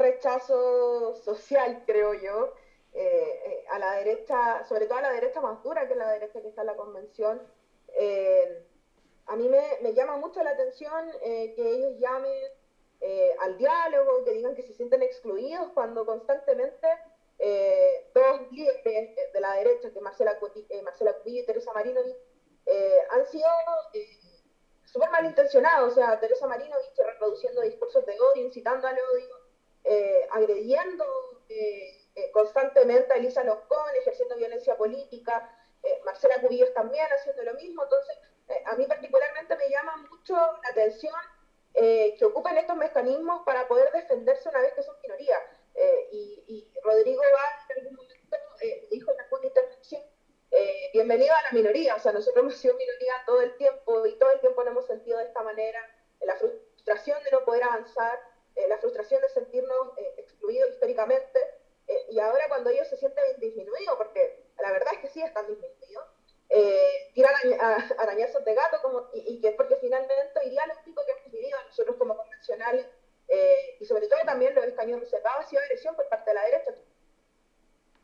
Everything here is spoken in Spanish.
rechazo social, creo yo, a la derecha, sobre todo a la derecha más dura, que es la derecha que está en la convención. Eh, a mí me llama mucho la atención que ellos llamen al diálogo, que digan que se sienten excluidos cuando constantemente dos líderes de la derecha, que Marcela Cubillo y Teresa Marinovich, han sido súper malintencionados. O sea, Teresa Marinovich reproduciendo discursos de odio, incitando al odio, agrediendo constantemente a Elisa Loncón, ejerciendo violencia política, Marcela Cubillos también haciendo lo mismo. Entonces, a mí particularmente me llama mucho la atención que ocupen estos mecanismos para poder defenderse una vez que son minoría. Y Rodrigo Vaz en algún momento dijo en alguna intervención, bienvenido a la minoría. O sea, nosotros hemos sido minoría todo el tiempo y todo el tiempo lo hemos sentido de esta manera, la frustración de no poder avanzar, la frustración de sentirnos excluidos históricamente, y ahora cuando ellos se sienten disminuidos, porque la verdad es que sí están disminuidos, tiran arañazos de gato, y que es porque finalmente hoy día lo único que hemos vivido nosotros como convencionales, y sobre todo también los escaños reservados, ha sido agresión por parte de la derecha.